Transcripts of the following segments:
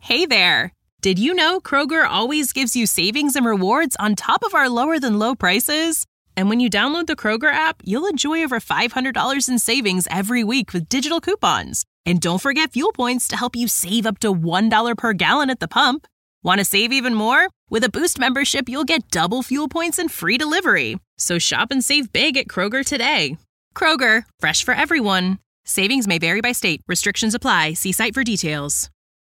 Hey there! Did you know Kroger always gives you savings and rewards on top of our lower-than-low prices? And when you download the Kroger app, you'll enjoy over $500 in savings every week with digital coupons. And don't forget fuel points to help you save up to $1 per gallon at the pump. Want to save even more? With a Boost membership, you'll get double fuel points and free delivery. So shop and save big at Kroger today. Kroger, fresh for everyone. Savings may vary by state. Restrictions apply. See site for details.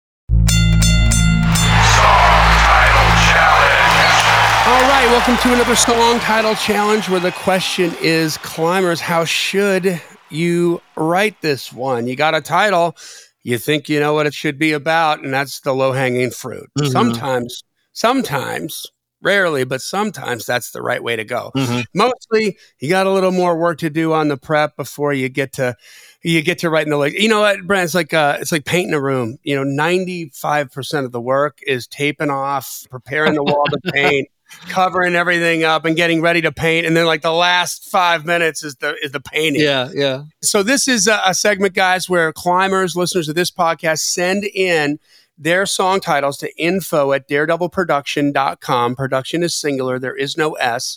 All right, welcome to another song title challenge where the question is, climbers, how should you write this one? You got a title, you think you know what it should be about, and that's the low-hanging fruit. Mm-hmm. Sometimes, rarely, but sometimes that's the right way to go. Mm-hmm. Mostly, you got a little more work to do on the prep before you get to writing the lyrics. You know what, Brent? It's like painting a room. 95% of the work is taping off, preparing the wall to paint, covering everything up, and getting ready to paint. And then like the last 5 minutes is the painting. Yeah. So this is a segment, guys, where climbers, listeners of this podcast, send in their song titles to info@daredevilproduction.com. Production is singular. There is no S.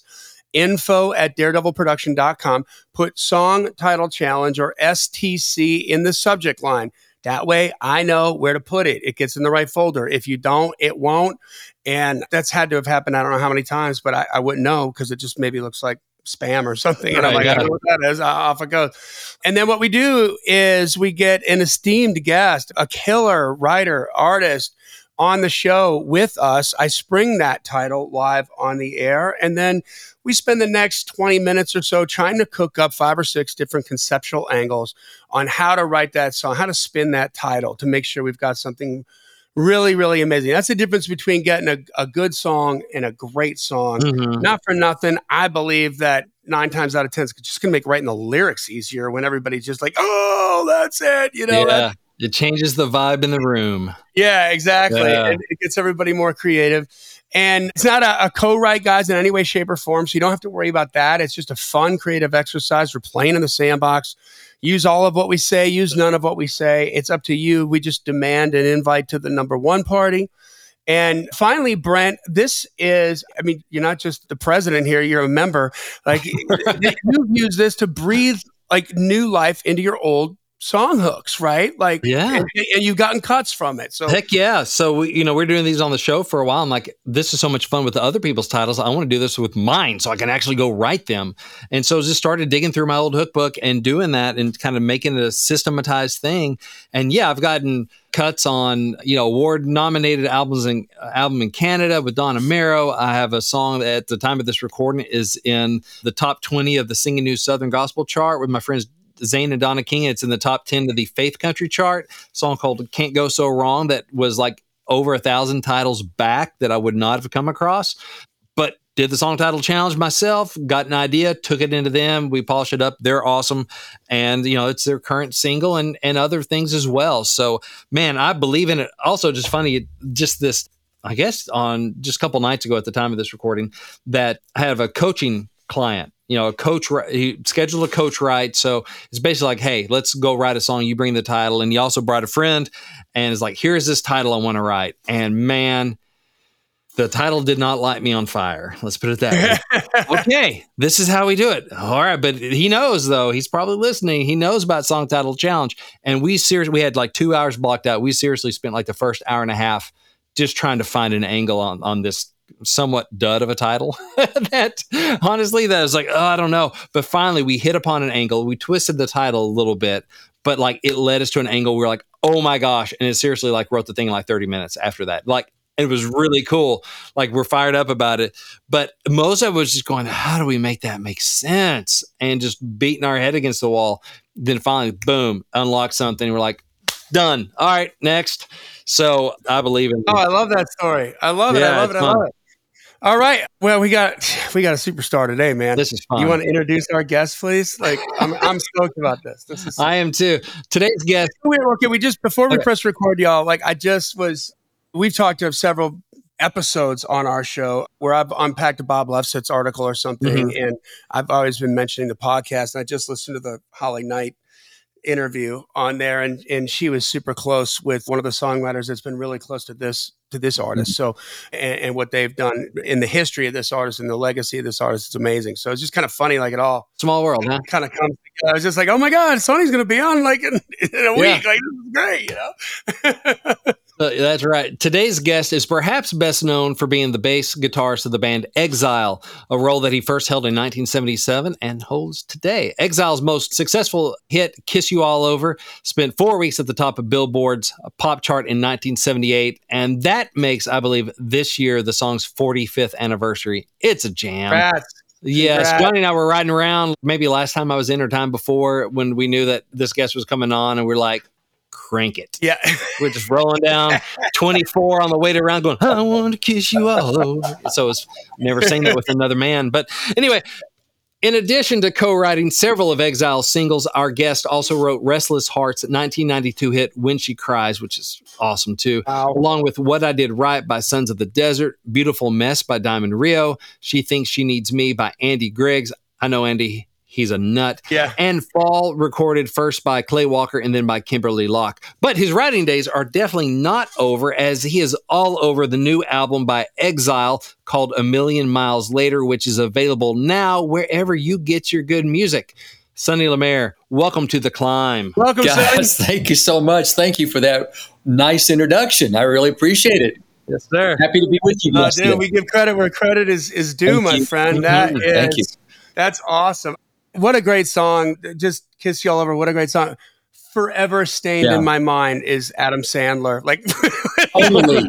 info@daredevilproduction.com. Put song title challenge or STC in the subject line. That way I know where to put it. It gets in the right folder. If you don't, it won't. And that's had to have happened. I don't know how many times, but I wouldn't know because it just maybe looks like spam or something. And I'm like, I don't know what that is. Off it goes. And then what we do is we get an esteemed guest, a killer writer, artist on the show with us. I spring that title live on the air. And then we spend the next 20 minutes or so trying to cook up 5 or 6 different conceptual angles on how to write that song, how to spin that title to make sure we've got something really, really amazing. That's the difference between getting a good song and a great song. Mm-hmm. Not for nothing, I believe that 9 times out of 10 it's just going to make writing the lyrics easier when everybody's just like, oh, that's it. Yeah. It changes the vibe in the room. Yeah, exactly. Yeah. And it gets everybody more creative. And it's not a co-write, guys, in any way, shape, or form. So you don't have to worry about that. It's just a fun, creative exercise. We're playing in the sandbox. Use all of what we say. Use none of what we say. It's up to you. We just demand an invite to the number one party. And finally, Brent, this is, you're not just the president here. You're a member. Like, you've used this to breathe like new life into your old song hooks, right? Like, yeah. And you've gotten cuts from it. So heck yeah. So we're doing these on the show for a while. I'm like, this is so much fun with the other people's titles. I want to do this with mine so I can actually go write them. And so I just started digging through my old hook book and doing that and kind of making it a systematized thing. And yeah, I've gotten cuts on, award nominated album in Canada with Donna Mero. I have a song that at the time of this recording is in the top 20 of the Singing New Southern Gospel chart with my friends Zane and Donna King. It's in the top 10 of the Faith Country chart. A song called Can't Go So Wrong that was like over 1,000 titles back that I would not have come across. But did the song title challenge myself, got an idea, took it into them. We polished it up. They're awesome. And, it's their current single and other things as well. So, man, I believe in it. Also, just funny, just this, I guess on just a couple nights ago at the time of this recording, that I have a coaching client. A coach, he scheduled a coach write. So it's basically like, hey, let's go write a song. You bring the title. And he also brought a friend and is like, here's this title I want to write. And man, the title did not light me on fire. Let's put it that way. Okay, this is how we do it. All right. But he knows, though, he's probably listening. He knows about Song Title Challenge. And we had like 2 hours blocked out. We seriously spent like the first hour and a half just trying to find an angle on this somewhat dud of a title that honestly, that was like, oh, I don't know. But finally we hit upon an angle. We twisted the title a little bit, but like it led us to an angle. We were like, oh my gosh. And it seriously like wrote the thing in like 30 minutes after that. Like, it was really cool. Like we're fired up about it, but most of it was just going, how do we make that make sense? And just beating our head against the wall. Then finally, boom, unlock something. We're like, done. All right, next. So I believe in. Oh, I love that story. I love it. Yeah, I love it. I love it. All right. Well, we got a superstar today, man. This is fun. You want to introduce our guest, please? Like, I'm stoked about this. I am too. Today's guest. Okay, before we press record, y'all. Like, we've talked to several episodes on our show where I've unpacked a Bob Lefsetz's article or something, and I've always been mentioning the podcast. And I just listened to the Holly Knight interview on there, and she was super close with one of the songwriters that's been really close to this artist. So, and what they've done in the history of this artist and the legacy of this artist, it's amazing. So it's just kind of funny, like it all Small world, huh? kind of comes together. I was just like, oh my God, Sony's going to be on like in a week. Like, this is great, you know? That's right. Today's guest is perhaps best known for being the bass guitarist of the band Exile, a role that he first held in 1977 and holds today. Exile's most successful hit, Kiss You All Over, spent 4 weeks at the top of Billboard's pop chart in 1978, and that makes, I believe, this year the song's 45th anniversary. It's a jam. Congrats. Yes, Johnny and I were riding around maybe last time I was in or time before when we knew that this guest was coming on, and we're like, crank it. Yeah. We're just rolling down 24 on the way to around going, I want to kiss you all over. So it's never sang that with another man. But anyway, in addition to co-writing several of Exile's singles, our guest also wrote Restless Heart's 1992 hit When She Cries, which is awesome too, along with What I Did Right by Sons of the Desert, Beautiful Mess by Diamond Rio, She Thinks She Needs Me by Andy Griggs. I know Andy. He's a nut. Yeah. And Fall, recorded first by Clay Walker and then by Kimberly Locke. But his writing days are definitely not over, as he is all over the new album by Exile called A Million Miles Later, which is available now wherever you get your good music. Sonny Lemaire, welcome to The Climb. Welcome, guys. Sonny. Thank you so much. Thank you for that nice introduction. I really appreciate it. Yes, sir. Happy to be with you. Dude, we give credit where credit is due, my friend. Thank you. That's awesome. What a great song. Just Kiss You All Over. What a great song. Forever stained in my mind is Adam Sandler. Like, totally.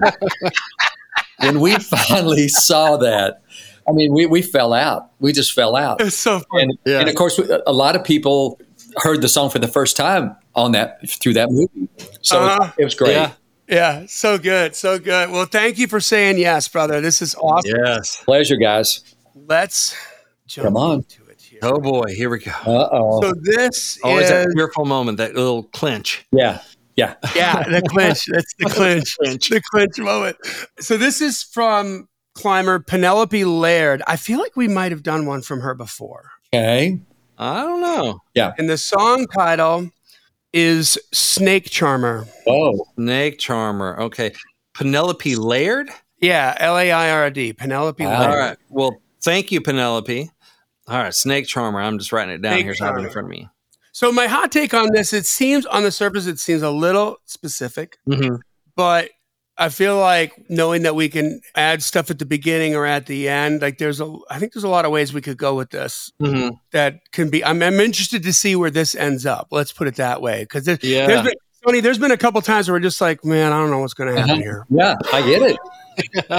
When we finally saw that, I mean, we fell out. We just fell out. It's so fun. And of course, a lot of people heard the song for the first time through that movie. So it was great. Yeah. So good. So good. Well, thank you for saying yes, brother. This is awesome. Yes. Pleasure, guys. Let's jump Come on. into it here. Oh, boy. Here we go. Uh-oh. So this Always is that fearful moment, that little clinch. Yeah. the clinch. That's the clinch. The clinch moment. So this is from climber Penelope Laird. I feel like we might have done one from her before. Okay. I don't know. Yeah. And the song title is Snake Charmer. Oh. Snake Charmer. Okay. Penelope Laird? Yeah, Laird. Penelope Wow. Laird. All right. Well, thank you, Penelope. All right. Snake Charmer. I'm just writing it down. Snake Here's how it in Charmer. front of me. So my hot take on this, it seems on the surface, it seems a little specific, but I feel like knowing that we can add stuff at the beginning or at the end, like I think there's a lot of ways we could go with this that can be, I'm interested to see where this ends up. Let's put it that way. Cause there's been a couple times where we're just like, man, I don't know what's going to happen here. Yeah, I get it.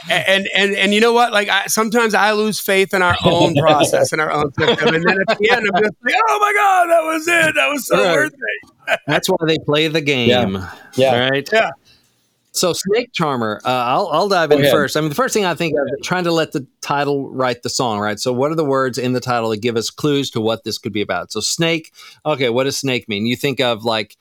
And you know what? Like sometimes I lose faith in our own process and our own system. And then at the end, I'm just like, oh my God, that was it. That was so worth it. That's why they play the game. Yeah. Right? Yeah. So Snake Charmer, I'll dive in first. I mean, the first thing I think of is trying to let the title write the song, right? So what are the words in the title that give us clues to what this could be about? So snake, okay, what does snake mean? You think of like,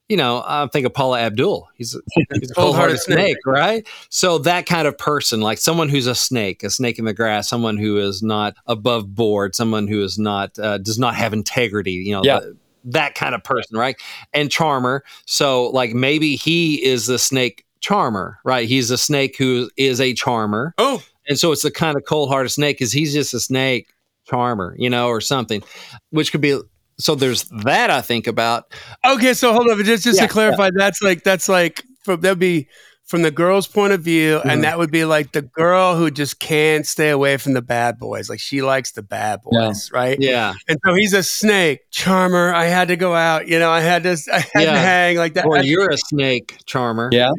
I think of Paula Abdul. He's a cold-hearted snake, right? So that kind of person, like someone who's a snake in the grass, someone who is not above board, someone who is not does not have integrity, that kind of person, right? And charmer, so like maybe he is the snake charmer, right? He's a snake who is a charmer. Oh, and so it's the kind of cold-hearted snake because he's just a snake charmer, or something, which could be. So there's that I think about. Okay, so hold on, just to clarify, that's like that'd be from the girl's point of view, and that would be like the girl who just can't stay away from the bad boys. Like she likes the bad boys, right? Yeah. And so he's a snake charmer. I had to go out, I had to hang like that. Or you're a snake charmer. Yeah.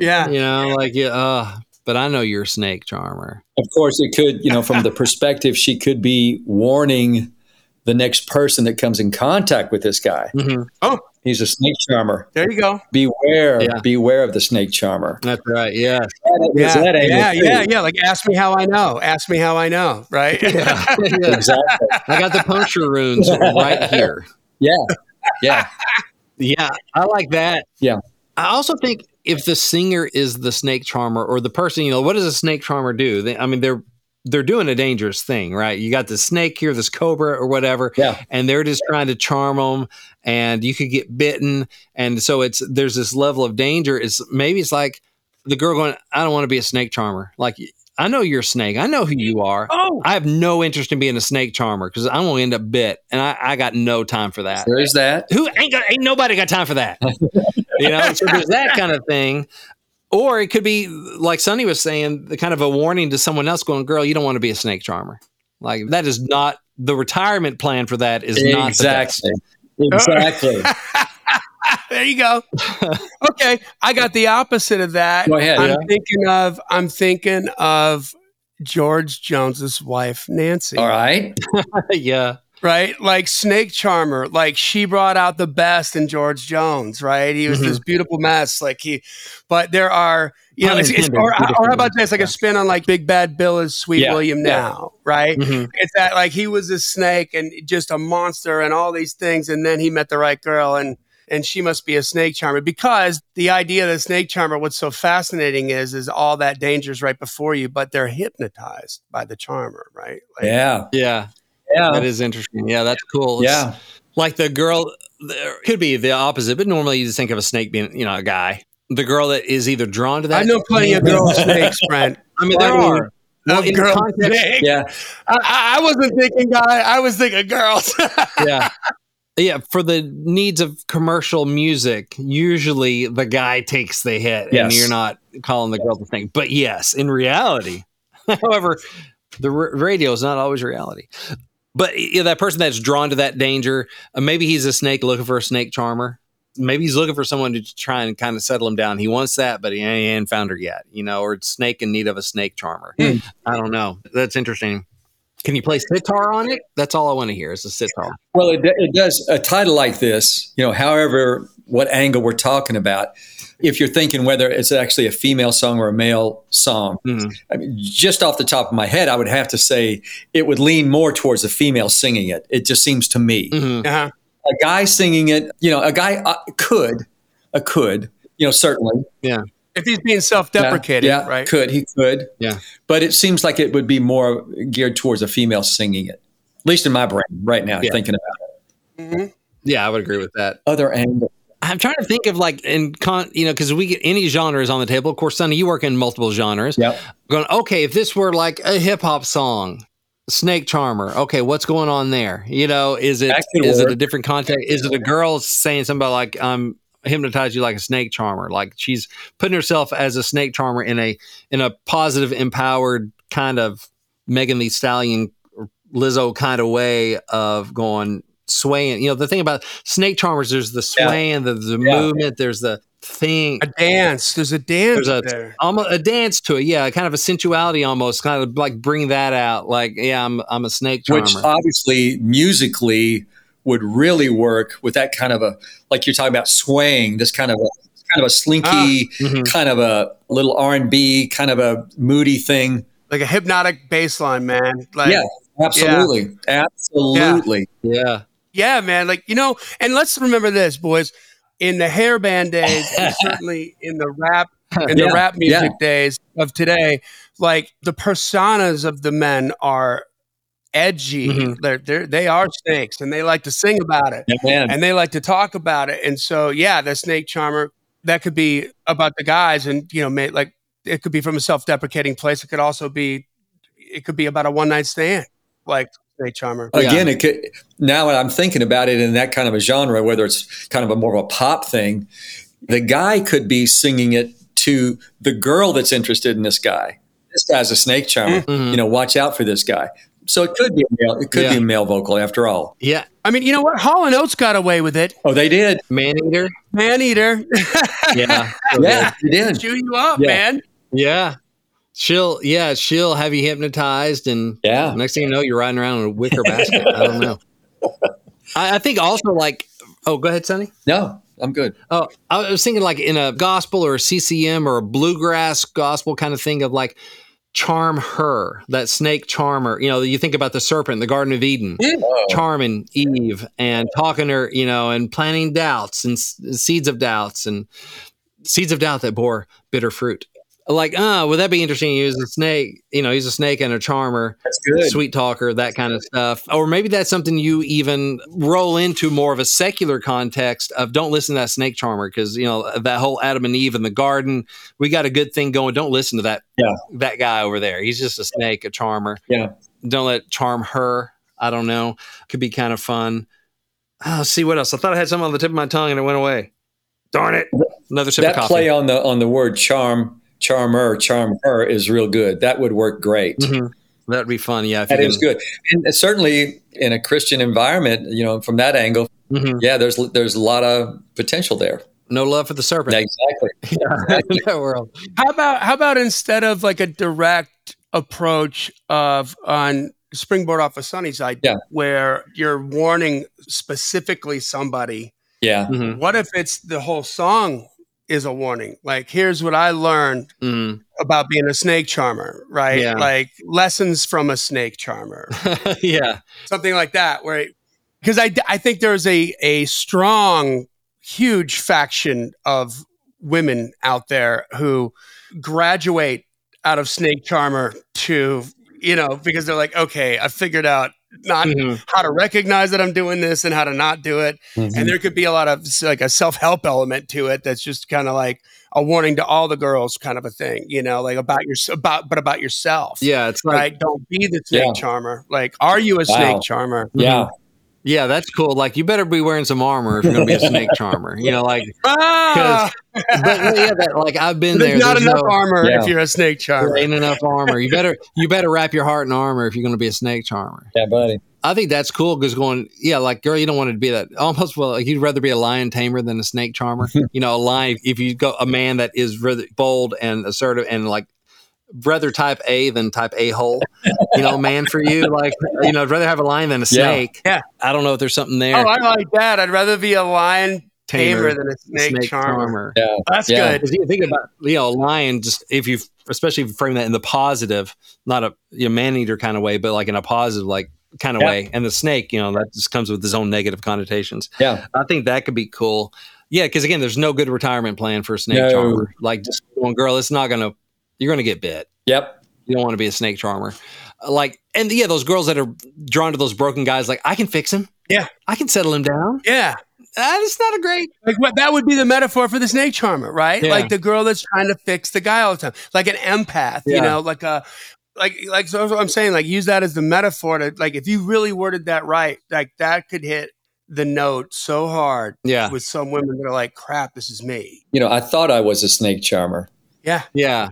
Yeah. But I know you're a snake charmer. Of course, it could, from the perspective, she could be warning the next person that comes in contact with this guy. Oh, he's a snake charmer. There you go. Beware of the snake charmer. That's right. Yeah. Yeah. Like, ask me how I know. Right. Yeah. Exactly. I got the puncture runes right here. Yeah. Yeah. Yeah. I like that. Yeah. I also think if the singer is the snake charmer or the person, what does a snake charmer do? they're doing a dangerous thing, right? You got this snake here, this cobra or whatever, and they're just trying to charm them, and you could get bitten. And so there's this level of danger. Maybe it's like the girl going, I don't want to be a snake charmer. Like, I know you're a snake. I know who you are. Oh. I have no interest in being a snake charmer because I'm going to end up bit, and I got no time for that. There is that. Ain't nobody got time for that. So there's that kind of thing. Or it could be, like Sonny was saying, the kind of a warning to someone else going, girl, you don't want to be a snake charmer. Like, that is not, the retirement plan for that is not exactly. Exactly. There you go. Okay. I got the opposite of that. Go ahead. I'm thinking of George Jones's wife, Nancy. All right. Yeah. Right? Like snake charmer. Like she brought out the best in George Jones, right? He was this beautiful mess. But there are, or how about this? Like a spin on like Big Bad Bill is Sweet William now, right? It's that like he was a snake and just a monster and all these things. And then he met the right girl and she must be a snake charmer, because the idea of the snake charmer, what's so fascinating is all that danger is right before you, but they're hypnotized by the charmer, right? Like, yeah. That is interesting. Yeah, that's cool. Like the girl, could be the opposite, but normally you just think of a snake being, a guy. The girl that is either drawn to that. I know plenty of girl snakes, Brent. I mean, there are. Well, in girl context, snake. I wasn't thinking guy. I was thinking girls. Yeah, for the needs of commercial music, usually the guy takes the hit, and you're not calling the girl the thing. But yes, in reality, however, the radio is not always reality. But that person that's drawn to that danger, maybe he's a snake looking for a snake charmer. Maybe he's looking for someone to try and kind of settle him down. He wants that, but he ain't found her yet, or it's snake in need of a snake charmer. I don't know. That's interesting. Can you play sitar on it? That's all I want to hear is a sitar. Well, it does. A title like this, however, what angle we're talking about, if you're thinking whether it's actually a female song or a male song, I mean, just off the top of my head, I would have to say it would lean more towards a female singing it. It just seems to me. A guy singing it, a guy could, certainly. Yeah. If he's being self-deprecating, right? He could. Yeah. But it seems like it would be more geared towards a female singing it, at least in my brain right now, thinking about it. Yeah, I would agree with that. Other angle. I'm trying to think of because we get any genres on the table. Of course, Sonny, you work in multiple genres. Yep. Going, okay, if this were like a hip hop song, snake charmer. Okay, what's going on there? Is it a different context? Is it a girl saying something about like hypnotize you like a snake charmer? Like she's putting herself as a snake charmer in a positive, empowered kind of Megan Thee Stallion, Lizzo kind of way of going. Swaying, the thing about snake charmers, there's the swaying, the movement, there's the thing, a dance. There's a dance. There's almost a dance to it, kind of a sensuality, almost kind of like bring that out. Like, I'm a snake charmer, which obviously musically would really work with that kind of a, like you're talking about swaying, this kind of a slinky, kind of a little R&B, kind of a moody thing, like a hypnotic bass line, man. Like, absolutely, absolutely, Yeah, man. Like, and let's remember this, boys. In the hair band days, and certainly in the rap music days of today, like the personas of the men are edgy. They are snakes, and they like to sing about it, and they like to talk about it. And so, the snake charmer, that could be about the guys, and like it could be from a self-deprecating place. It could also be, about a one-night stand, like. Snake charmer. Again, it could. Now that I'm thinking about it in that kind of a genre, whether it's kind of a more of a pop thing, the guy could be singing it to the girl that's interested in this guy. This guy's a snake charmer. Watch out for this guy. So it could be a male. It could be a male vocal after all. Yeah. I mean, you know what? Hall & Oates got away with it. Oh, they did. Maneater. Yeah, they did. Chew you up, man. Yeah. She'll have you hypnotized, and next thing you know, you're riding around in a wicker basket. I don't know. I think also go ahead, Sonny. No, I'm good. Oh, I was thinking like in a gospel or a CCM or a bluegrass gospel kind of thing of like charm her, that snake charmer. You think about the serpent in the Garden of Eden, charming Eve and talking to her, and planting doubts and seeds of doubt that bore bitter fruit. Like, would that be interesting? Use a snake, he's a snake and a charmer. That's good. Sweet talker, that kind of stuff. Or maybe that's something you even roll into more of a secular context of don't listen to that snake charmer because, that whole Adam and Eve in the garden, we got a good thing going. Don't listen to that guy over there. He's just a snake, a charmer. Yeah. Don't let charm her. I don't know. Could be kind of fun. Let's see what else. I thought I had something on the tip of my tongue and it went away. Darn it. Another sip of coffee. That play on the word charm her is real good. That would work great. Mm-hmm. That would be fun. Yeah. That is good. And certainly in a Christian environment, from that angle, there's a lot of potential there. No love for the serpent. Exactly. In that world. How about instead of like a direct approach on Springboard Off of Sunnyside, where you're warning specifically somebody? Yeah. Mm-hmm. What if it's the whole song is a warning? Like, here's what I learned about being a snake charmer, right? Yeah. Like lessons from a snake charmer. Yeah. Something like that, because I think there's a strong, huge faction of women out there who graduate out of snake charmer to, because they're like, okay, I figured out how to recognize that I'm doing this and how to not do it. Mm-hmm. And there could be a lot of like a self-help element to it. That's just kind of like a warning to all the girls kind of a thing, like about yourself. Yeah. It's like, right. Don't be the snake charmer. Like, are you a snake charmer? Yeah. Mm-hmm. Yeah, that's cool. Like, you better be wearing some armor if you're going to be a snake charmer. I've been there. There's not enough armor if you're a snake charmer. There ain't enough armor. You better wrap your heart in armor if you're going to be a snake charmer. Yeah, buddy. I think that's cool because girl, you don't want to be that. Almost, like you'd rather be a lion tamer than a snake charmer. A lion. If you go a man that is really bold and assertive and like. Rather type A than type A-hole, man for you. Like, I'd rather have a lion than a snake. Yeah. I don't know if there's something there. Oh, I like that. I'd rather be a lion tamer than a snake charmer. Yeah. That's good. Because you think about, a lion, just especially if you frame that in the positive, not a man-eater kind of way, but like in a positive, like kind of way. And the snake, that just comes with its own negative connotations. Yeah. I think that could be cool. Yeah. Because again, there's no good retirement plan for a snake charmer. Like just going, girl, you're going to get bit. Yep. You don't want to be a snake charmer. Those girls that are drawn to those broken guys, like, I can fix him. Yeah. I can settle him down. Yeah. It's not a great. Like, that would be the metaphor for the snake charmer, right? Yeah. Like the girl that's trying to fix the guy all the time. Like an empath, so I'm saying, like, use that as the metaphor to, like, if you really worded that right, like that could hit the note so hard with some women that are like, crap, this is me. I thought I was a snake charmer. Yeah. Yeah.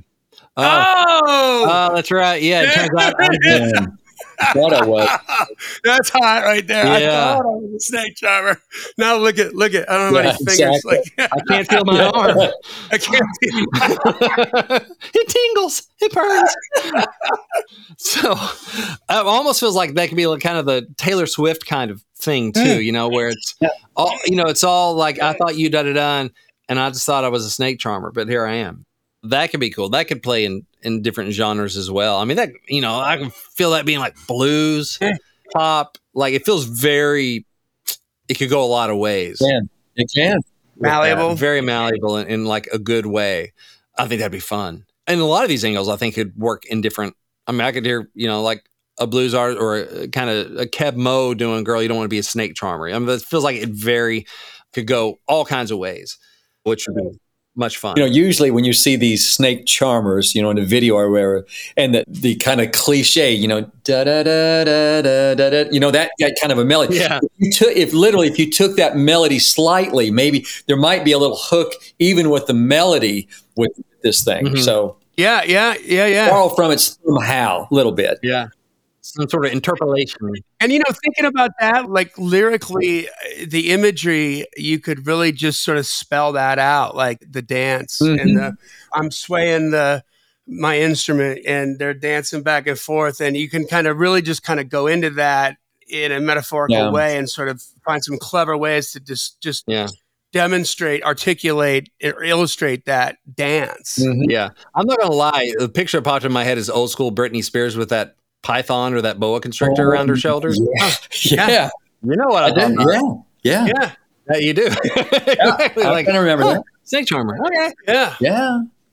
Oh, that's right. Yeah. It turns out I thought I was. That's hot right there. Yeah. I thought I was a snake charmer. Now look at. I don't know any fingers. Exactly. Like, I can't feel my arm. I can't feel. It tingles. It burns. So it almost feels like that could be like kind of the Taylor Swift kind of thing too, where it's all, it's all like, I thought you da-da-da, and I just thought I was a snake charmer, but here I am. That could be cool. That could play in different genres as well. I mean, that, I can feel that being like blues, pop. Like, it feels it could go a lot of ways. It can. Malleable. Very malleable in like a good way. I think that'd be fun. And a lot of these angles, I think, could work in different. I mean, I could hear, like a blues artist or a kind of a Keb Mo doing "Girl, You Don't Want to Be a Snake Charmer." I mean, it feels like it could go all kinds of ways, which would be much fun. Usually when you see these snake charmers, in a video or wherever, and the kind of cliche, da da da da da da, that kind of a melody. Yeah. If you took that melody slightly, maybe there might be a little hook even with the melody with this thing. Mm-hmm. So yeah. Borrow from it somehow, a little bit. Yeah. Some sort of interpolation. And, thinking about that, like lyrically, the imagery, you could really just sort of spell that out, like the dance and I'm swaying my instrument and they're dancing back and forth. And you can kind of really just kind of go into that in a metaphorical way and sort of find some clever ways to just demonstrate, articulate, or illustrate that dance. Mm-hmm. Yeah. I'm not going to lie. The picture that popped in my head is old school Britney Spears with that python or that boa constrictor around her shoulders. Yeah. You know what I did? Yeah. You do. Exactly. I can remember that. Snake charmer. Okay. Yeah.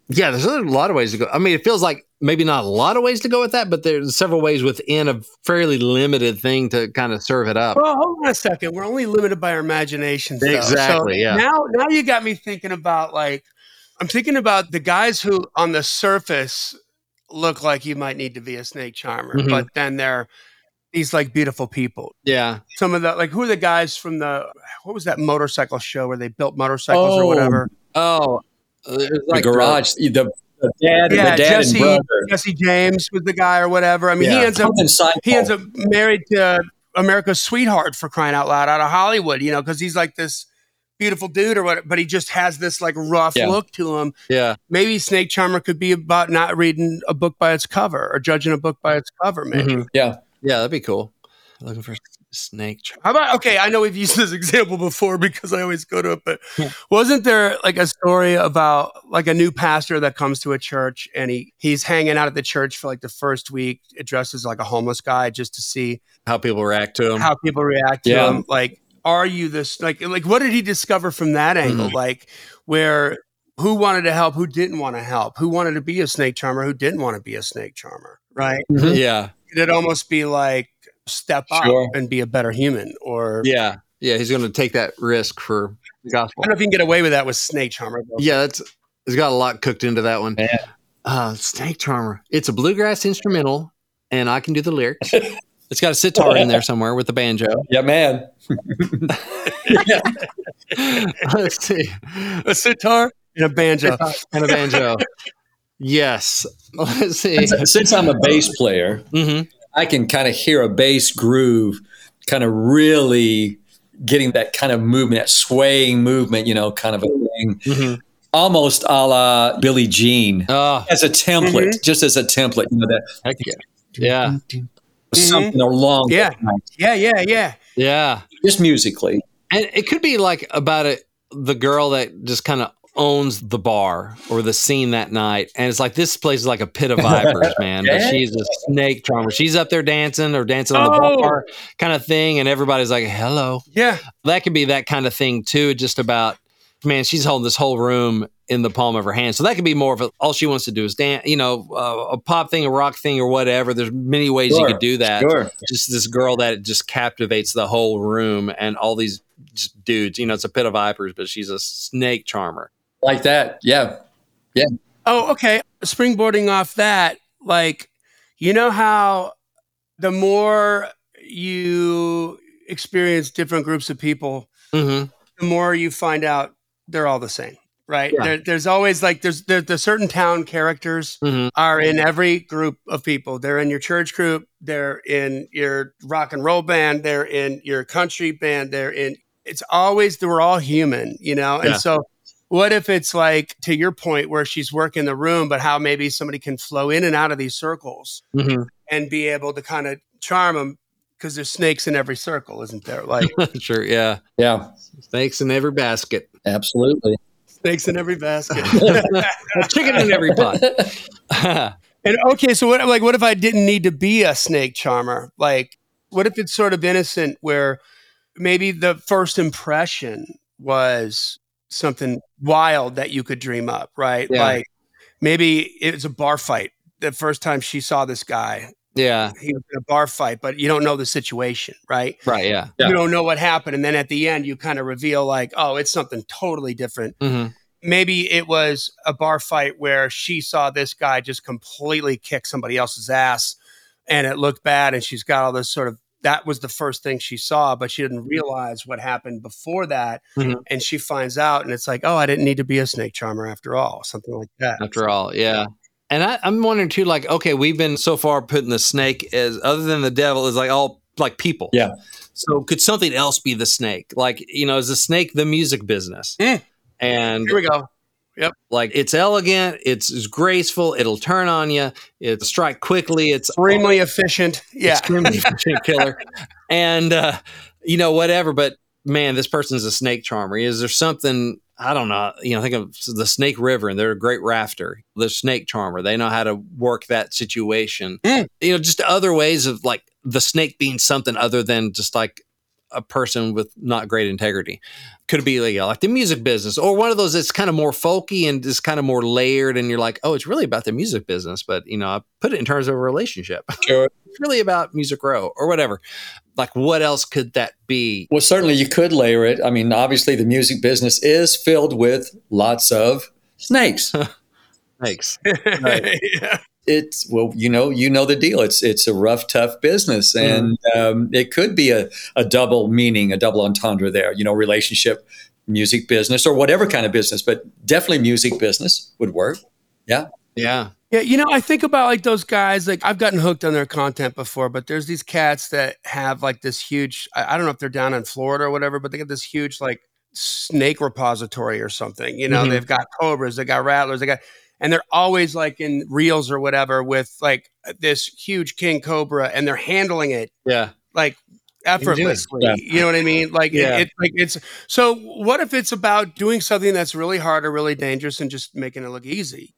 Yeah, there's a lot of ways to go. I mean, it feels like maybe not a lot of ways to go with that, but there's several ways within a fairly limited thing to kind of serve it up. Well, hold on a second. We're only limited by our imaginations. Though. Exactly, so yeah. Now you got me thinking about I'm thinking about the guys who on the surface look like you might need to be a snake charmer, but then they're these like beautiful people. Yeah. Some of the who are the guys from what was that motorcycle show where they built motorcycles or whatever? Oh, the garage, the dad, Jesse, and brother. Jesse James was the guy or whatever. I mean, he ends up married to America's sweetheart, for crying out loud, out of Hollywood, because he's like this beautiful dude or what, but he just has this like rough look to him. Yeah. Maybe Snake Charmer could be about not reading a book by its cover or judging a book by its cover, maybe. Yeah. Yeah, that'd be cool. Looking for snake charmer. How about, okay, I know we've used this example before because I always go to it, but wasn't there like a story about like a new pastor that comes to a church and he's hanging out at the church for like the first week, dressed as like a homeless guy just to see how people react to him. Him. Like, are you this, like what did he discover from that angle? Like where, who wanted to help, who didn't want to help, who wanted to be a snake charmer, who didn't want to be a snake charmer, right? Yeah. It'd almost be like, step up and be a better human, or he's going to take that risk for the gospel. I don't know if you can get away with that with Snake Charmer though. Yeah, it's got a lot cooked into that one. Snake Charmer, it's a bluegrass instrumental and I can do the lyrics. It's got a sitar in there somewhere with the banjo. Yeah, man. Let's see, a sitar and a banjo. Yes. Let's see, since I'm a bass player, I can kind of hear a bass groove kind of really getting that kind of movement, that swaying movement, kind of a thing. Almost a la Billie Jean as a template, just as a template. That. Heck yeah. Something along that line. Yeah. Just musically. And it could be like about the girl that just kind of owns the bar or the scene that night, and it's like this place is like a pit of vipers, man. But she's a snake charmer. She's up there dancing on the bar kind of thing, and everybody's like, "Hello." Yeah, that could be that kind of thing too. Just about, man, she's holding this whole room in the palm of her hand. So that could be more of all she wants to do is dance. A pop thing, a rock thing, or whatever. There's many ways you could do that. Just this girl that just captivates the whole room, and all these just dudes. It's a pit of vipers, but she's a snake charmer. Like that. Yeah. Oh, okay. Springboarding off that, like, how the more you experience different groups of people, the more you find out they're all the same, right? Yeah. There's always like, there's the certain town characters are in every group of people. They're in your church group. They're in your rock and roll band. They're in your country band. It's always, we're all human, And so, what if it's like, to your point, where she's working the room, but how maybe somebody can flow in and out of these circles and be able to kind of charm them, because there's snakes in every circle, isn't there? Like, sure, yeah. Snakes in every basket. Absolutely. Snakes in every basket. Chicken in every pot. And okay, so what if I didn't need to be a snake charmer? Like, what if it's sort of innocent, where maybe the first impression was something wild that you could dream up, right? Yeah. Like maybe it was a bar fight. The first time she saw this guy, he was in a bar fight, but you don't know the situation, right? Right, yeah. You don't know what happened. And then at the end, you kind of reveal like, oh, it's something totally different. Maybe it was a bar fight where she saw this guy just completely kick somebody else's ass and it looked bad. And she's got all this sort of, that was the first thing she saw, but she didn't realize what happened before that. And she finds out and it's like, oh, I didn't need to be a snake charmer after all. Something like that. After all, yeah. And I'm wondering too, like, okay, we've been so far putting the snake as, other than the devil, is like all like people. Yeah. So could something else be the snake? Like, is the snake the music business? And here we go. Yep. Like, it's elegant, it's graceful, it'll turn on you, it'll strike quickly, it's extremely efficient. Yeah. Extremely efficient killer. And, whatever. But man, this person's a snake charmer. Is there something, I don't know, think of the Snake River, and they're a great rafter. The snake charmer, they know how to work that situation. Just other ways of like the snake being something other than just like a person with not great integrity. Could be like the music business, or one of those that's kind of more folky and just kind of more layered. And you're like, oh, it's really about the music business. But, I put it in terms of a relationship. Sure. It's really about Music Row or whatever. Like, what else could that be? Well, certainly you could layer it. I mean, obviously the music business is filled with lots of snakes. Thanks. Right. Yeah. It's you know the deal. It's a rough, tough business, and it could be a double meaning, a double entendre there. Relationship, music business, or whatever kind of business, but definitely music business would work. Yeah, Yeah. Yeah, I think about like those guys, like I've gotten hooked on their content before, but there's these cats that have like this huge, I don't know if they're down in Florida or whatever, but they got this huge like snake repository or something. They've got cobras, they got rattlers, and they're always like in reels or whatever with like this huge king cobra, and they're handling it Yeah. like effortlessly. Yeah. You know what I mean? Like Yeah. it's so what if it's about doing something that's really hard or really dangerous and just making it look easy?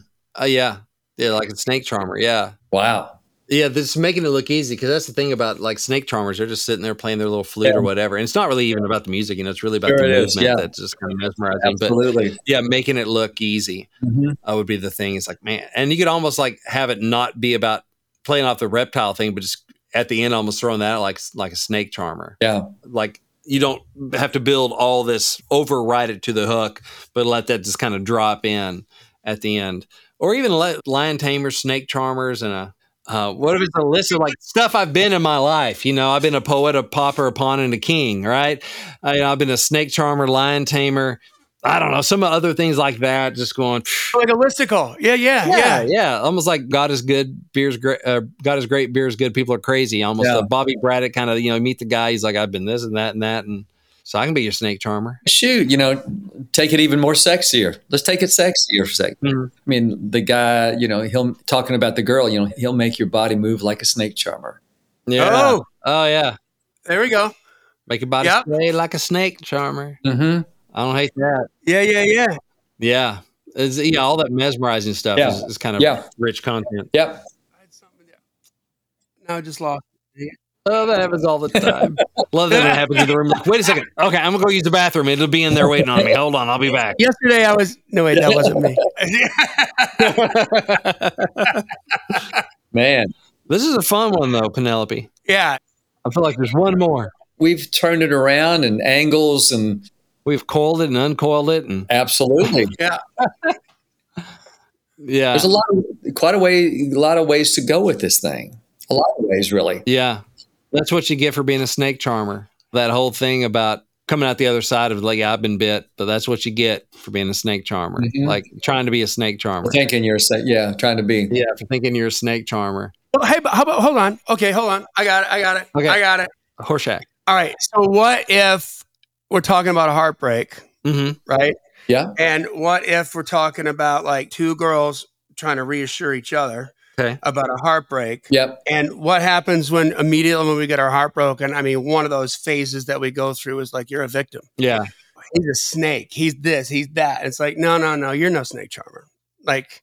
Yeah. Yeah. Like a snake charmer. Yeah. wow. Yeah, this is making it look easy, because that's the thing about like snake charmers. They're just sitting there playing their little flute or whatever. And it's not really even about the music, it's really about Sure the it movement is, yeah. that's just kind of mesmerizing. Absolutely. But yeah, making it look easy would be the thing. It's like, man, and you could almost like have it not be about playing off the reptile thing, but just at the end almost throwing that out like a snake charmer. Yeah. Like you don't have to build all this, override it to the hook, but let that just kind of drop in at the end. Or even let lion tamers, snake charmers, and what if it's a list of like stuff I've been in my life? I've been a poet, a pauper, a pawn, and a king, right? I've been a snake charmer, lion tamer. I don't know, some other things like that. Just going Like a listicle. Yeah. Almost like God is good, beer's great. God is great, beer's good. People are crazy. Almost a Bobby Braddock kind of. Meet the guy. He's like, I've been this and that and that, and so I can be your snake charmer. Shoot, take it even more sexier. Let's take it sexier for a second. I mean, the guy, he'll talking about the girl, he'll make your body move like a snake charmer. Yeah. Oh yeah. There we go. Make your body sway like a snake charmer. Mm-hmm. I don't hate that. Yeah. Yeah. All that mesmerizing stuff is kind of rich content. Yep. I had something. No, I just lost. Oh, that happens all the time. Love that it happens in the room. Like, wait a second. Okay, I'm going to go use the bathroom. It'll be in there waiting on me. Hold on. I'll be back. Yesterday that wasn't me. Man. This is a fun one, though, Penelope. Yeah. I feel like there's one more. We've turned it around and angles and We've coiled it and uncoiled it. And absolutely. Yeah. yeah. There's a lot of ways to go with this thing. A lot of ways, really. Yeah. That's what you get for being a snake charmer. That whole thing about coming out the other side of like, I've been bit, but that's what you get for being a snake charmer. Like trying to be a snake charmer. Thinking you're trying to be. Yeah, for thinking you're a snake charmer. Well, hey, how about, hold on. Okay, hold on. I got it. Okay. I got it. Horseshack. All right. So what if we're talking about a heartbreak, right? Yeah. And what if we're talking about like two girls trying to reassure each other about a heartbreak? Yep. And what happens when immediately when we get our heart broken? I mean, one of those phases that we go through is like, you're a victim. Yeah. He's a snake. He's this, he's that. It's like, no, you're no snake charmer. Like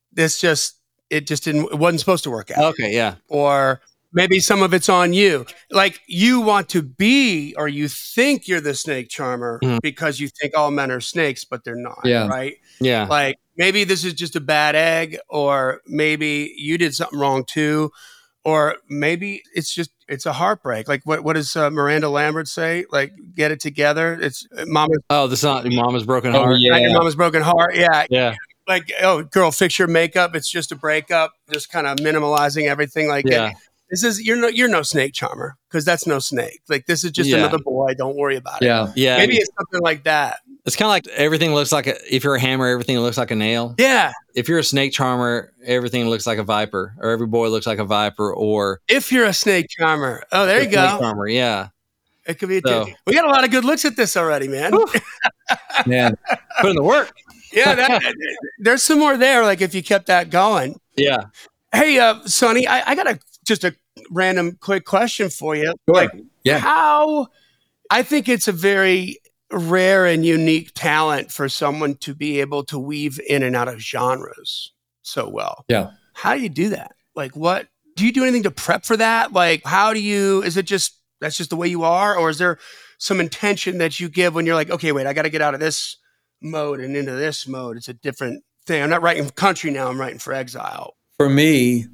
it wasn't supposed to work out. Okay. Yeah. Or maybe some of it's on you. Like you want to be, or you think you're the snake charmer because you think all men are snakes, but they're not. Yeah. Right. Yeah. Like maybe this is just a bad egg, or maybe you did something wrong too. Or maybe it's a heartbreak. Like what does Miranda Lambert say? Like, get it together. It's mama's. Oh, this is not your mama's broken heart. Yeah. Your mama's broken heart. Yeah. Yeah. Like, oh, girl, fix your makeup. It's just a breakup. Just kind of minimalizing everything. Like, this is you're no snake charmer, because that's no snake. Like, this is just another boy. Don't worry about it. Yeah. Maybe it's something like that. It's kind of like everything looks like if you're a hammer, everything looks like a nail. Yeah. If you're a snake charmer, everything looks like a viper, or every boy looks like a viper, or if you're a snake charmer. Oh, there you go. Snake charmer, yeah. It could be we got a lot of good looks at this already, man. Man. Put in the work. Yeah, there's some more there. Like if you kept that going. Yeah. Hey, Sonny, I got just a random quick question for you. Sure. Like, Yeah. how? I think it's a very rare and unique talent for someone to be able to weave in and out of genres so well. Yeah. How do you do that? Like, what do you do anything to prep for that? Like, how do you? Is it just that's just the way you are? Or is there some intention that you give when you're like, okay, wait, I got to get out of this mode and into this mode? It's a different thing. I'm not writing country now. I'm writing for Exile. For me,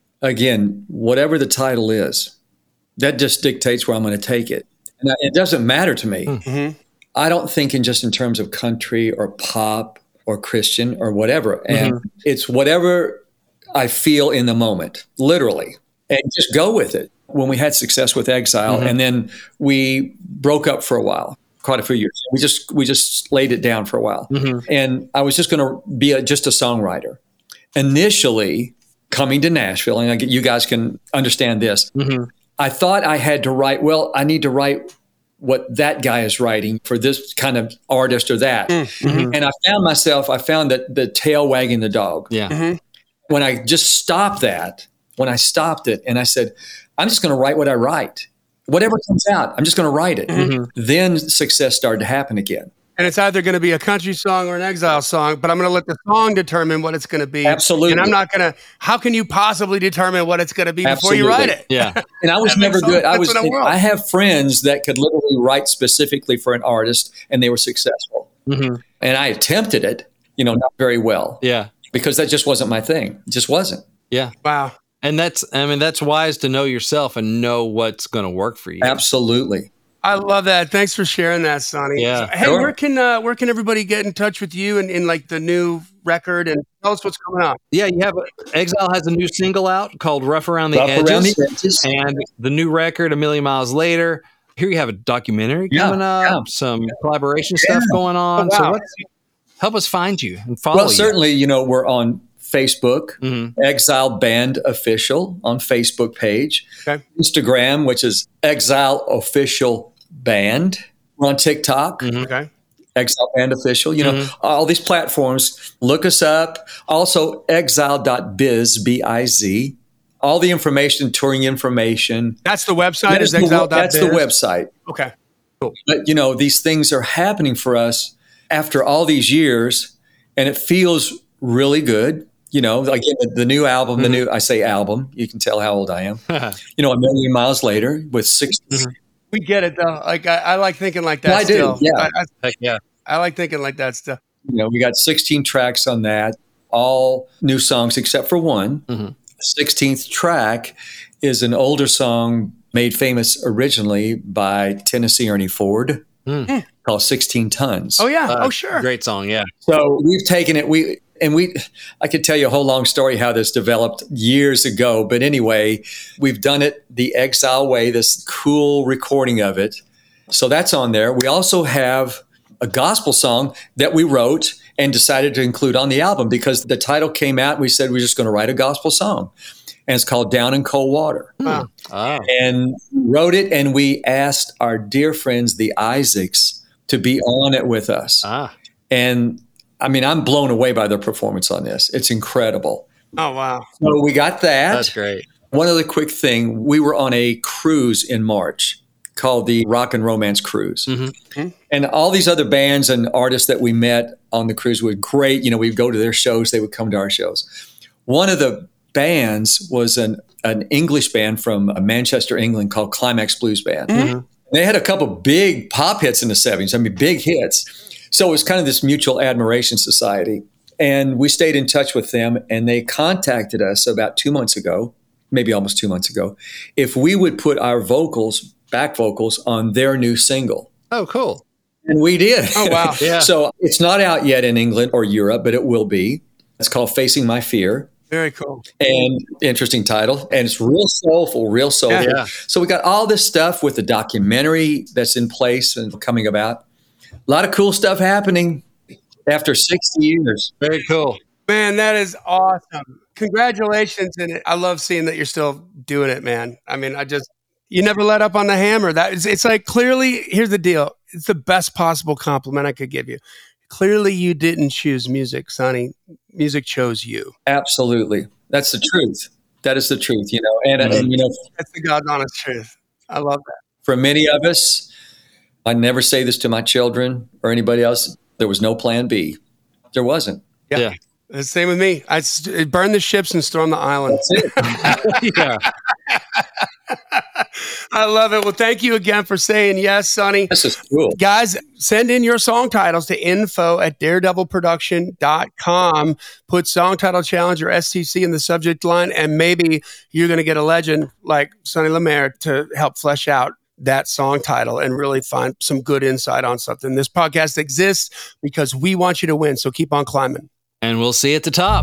again, whatever the title is, that just dictates where I'm going to take it. And it doesn't matter to me. Mm-hmm. I don't think in just in terms of country or pop or Christian or whatever. And it's whatever I feel in the moment, literally, and just go with it. When we had success with Exile and then we broke up for a while, quite a few years, we just laid it down for a while. And I was just going to be just a songwriter. Initially, coming to Nashville, and you guys can understand this, I thought I had to write, I need to write what that guy is writing for this kind of artist or that. And I found that the tail wagging the dog. Yeah. When I just stopped that, when I stopped it and I said, I'm just going to write what I write. Whatever comes out, I'm just going to write it. Then success started to happen again. And it's either going to be a country song or an Exile song, but I'm going to let the song determine what it's going to be. Absolutely. And I'm not going to, how can you possibly determine what it's going to be before you write it? Yeah. And I was never good. I have friends that could literally write specifically for an artist and they were successful. And I attempted it, not very well. Yeah. Because that just wasn't my thing. It just wasn't. Yeah. Wow. And that's wise to know yourself and know what's going to work for you. Absolutely. I love that. Thanks for sharing that, Sonny. Yeah. Hey, Sure. where can everybody get in touch with you and in like the new record and tell us what's going on? Yeah, Exile has a new single out called Rough Around the Edges. And the new record, A Million Miles Later. Here you have a documentary coming up, some collaboration stuff going on. Oh, wow. So help us find you and follow you. Well, certainly, we're on Facebook, Exile Band Official on Facebook page. Okay. Instagram, which is Exile Official Band. We're on TikTok, Okay. Exile Band Official. All these platforms. Look us up. Also, exile.biz, B-I-Z. All the information, touring information. That's the website, is exile.biz? That's the website. Okay. Cool. But, these things are happening for us after all these years, and it feels really good. Like the new album, I say album, you can tell how old I am. A Million Miles Later with 60. We get it though. Like I like thinking like that. Well, I still. do. Yeah. Heck yeah. I like thinking like that stuff. We got 16 tracks on that, all new songs except for one. The 16th track is an older song made famous originally by Tennessee Ernie Ford called 16 Tons. Oh yeah. Sure. Great song. Yeah. So we've taken it. I could tell you a whole long story how this developed years ago. But anyway, we've done it the Exile way, this cool recording of it. So that's on there. We also have a gospel song that we wrote and decided to include on the album because the title came out. We said we're just going to write a gospel song. And it's called Down in Cold Water. Wow. And wrote it, and we asked our dear friends, the Isaacs, to be on it with us. And I'm blown away by their performance on this. It's incredible. Oh, wow. So we got that. That's great. One other quick thing. We were on a cruise in March called the Rock and Romance Cruise. And all these other bands and artists that we met on the cruise were great. We'd go to their shows. They would come to our shows. One of the bands was an English band from Manchester, England called Climax Blues Band. They had a couple big pop hits in the 70s. Big hits. So it was kind of this mutual admiration society. And we stayed in touch with them, and they contacted us about 2 months ago, maybe almost 2 months ago, if we would put our vocals, back vocals, on their new single. Oh, cool. And we did. Oh, wow. Yeah. So it's not out yet in England or Europe, but it will be. It's called Facing My Fear. Very cool. And interesting title. And it's real soulful. Yeah. So we got all this stuff with the documentary that's in place and coming about. A lot of cool stuff happening after 60 years. Very cool. Man, that is awesome. Congratulations. And I love seeing that you're still doing it, man. You never let up on the hammer. It's like, clearly, here's the deal. It's the best possible compliment I could give you. Clearly, you didn't choose music, Sonny. Music chose you. Absolutely. That's the truth. That is the truth, And That's the God's honest truth. I love that. For many of us, I never say this to my children or anybody else. There was no plan B. There wasn't. Yeah. The same with me. I burn the ships and storm the island. That's it. Yeah. I love it. Well, thank you again for saying yes, Sonny. This is cool. Guys, send in your song titles to info@daredevilproduction.com. Put song title challenge or STC in the subject line, and maybe you're going to get a legend like Sonny Lemaire to help flesh out that song title and really find some good insight on something. This podcast exists because we want you to win, so keep on climbing. And we'll see you at the top.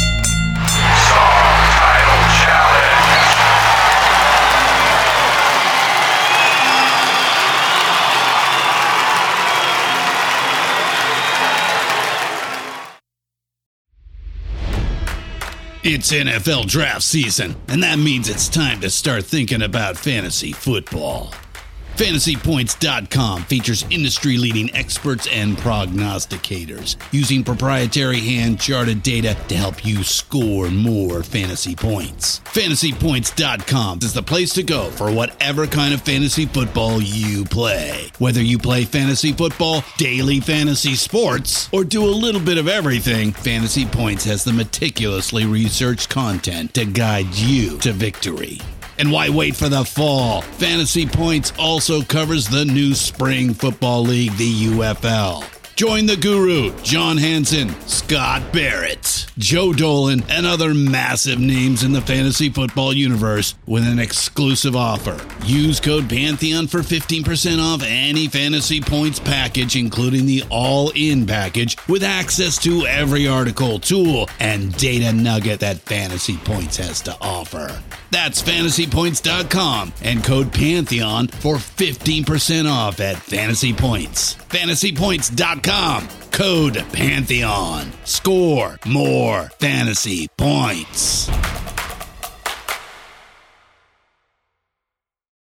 It's NFL draft season, and that means it's time to start thinking about fantasy football. FantasyPoints.com features industry-leading experts and prognosticators using proprietary hand-charted data to help you score more fantasy points. FantasyPoints.com is the place to go for whatever kind of fantasy football you play. Whether you play fantasy football, daily fantasy sports, or do a little bit of everything, Fantasy Points has the meticulously researched content to guide you to victory. And why wait for the fall? Fantasy Points also covers the new spring football league, the UFL. Join the guru, John Hansen, Scott Barrett, Joe Dolan, and other massive names in the fantasy football universe with an exclusive offer. Use code Pantheon for 15% off any Fantasy Points package, including the all-in package, with access to every article, tool, and data nugget that Fantasy Points has to offer. That's FantasyPoints.com and code Pantheon for 15% off at Fantasy Points. FantasyPoints.com, code Pantheon. Score more fantasy points.